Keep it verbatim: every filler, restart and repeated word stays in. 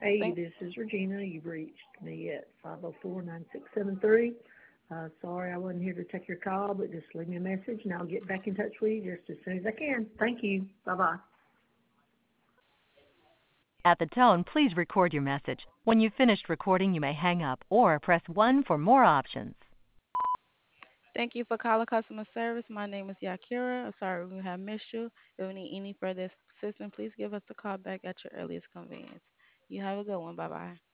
Hey, Thank. this is Regina. You've reached me at five oh four, nine six seven three. Uh, sorry I wasn't here to take your call, but just leave me a message and I'll get back in touch with you just as soon as I can. Thank you. Bye bye. At the tone, please record your message. When you've finished recording, you may hang up or press one for more options. Thank you for calling customer service. My name is Yakira. I'm sorry we have missed you. If you need any further assistance, please give us a call back at your earliest convenience. You have a good one. Bye bye.